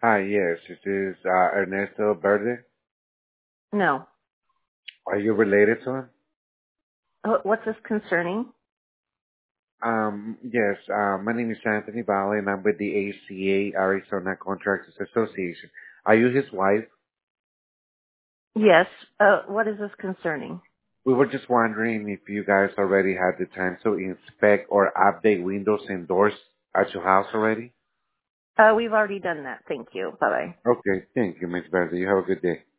Hi, yes, this is Ernesto Verde. No. Are you related to him? What's this concerning? Yes, my name is Anthony Valle and I'm with the ACA, Arizona Contractors Association. Are you his wife? Yes. What is this concerning? We were just wondering if you guys already had the time to inspect or update windows and doors at your house already? We've already done that. Thank you. Bye-bye. Okay, thank you, Ms. Verde. You have a good day.